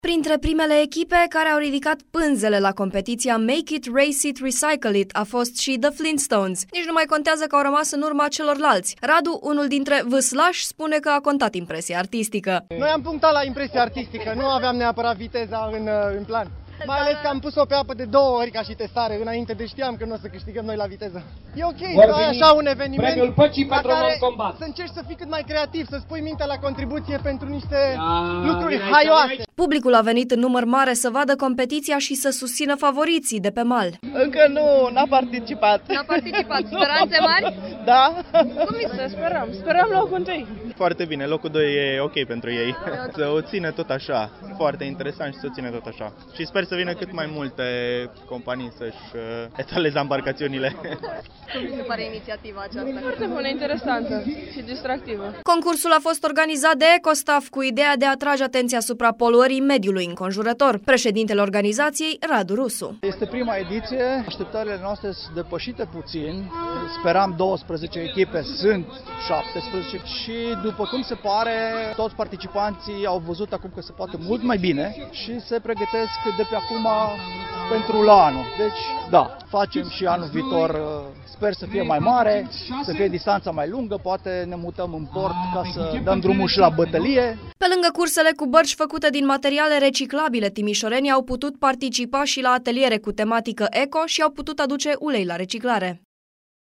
Printre primele echipe care au ridicat pânzele la competiția Make It, Race It, Recycle It a fost și The Flintstones. Nici nu mai contează că au rămas în urma celorlalți. Radu, unul dintre vâslași, spune că a contat impresia artistică. Noi am punctat la impresia artistică, nu aveam neapărat viteza în plan. Mai ales că am pus-o pe apă de 2 ori ca și testare înainte, deci știam că nu o să câștigăm noi la viteză. E ok să ai așa un eveniment la care să încerci să fii cât mai creativ, să spui mintea la contribuție pentru niște lucruri haioase. Publicul a venit în număr mare să vadă competiția și să susțină favoriții de pe mal. Încă nu, n-a participat. N-a participat. Speranțe mari? Da. Cum să sperăm? Sperăm locul 1. Foarte bine, locul 2 e ok pentru ei. Să o țină tot așa, foarte interesant și să o țină tot așa. Și sper să vină cât mai multe companii să-și etaleze embarcațiunile. Cum vi se pare inițiativa aceasta? Foarte bună, interesantă și distractivă. Concursul a fost organizat de Ecostaff cu ideea de a atrage atenția asupra poluării mediului înconjurător. Președintele organizației, Radu Rusu. Este prima ediție, așteptările noastre sunt depășite puțin. Speram 12 echipe, sunt 17 și după cum se pare, toți participanții au văzut acum că se poate mult mai bine și se pregătesc de pe acum pentru la anul. Deci, da, facem și anul viitor, sper să fie mai mare, să fie distanța mai lungă, poate ne mutăm în port ca să dăm drumul și la bătălie. Pe lângă cursele cu bărci făcute din materiale reciclabile, timișorenii au putut participa și la ateliere cu tematică eco și au putut aduce ulei la reciclare.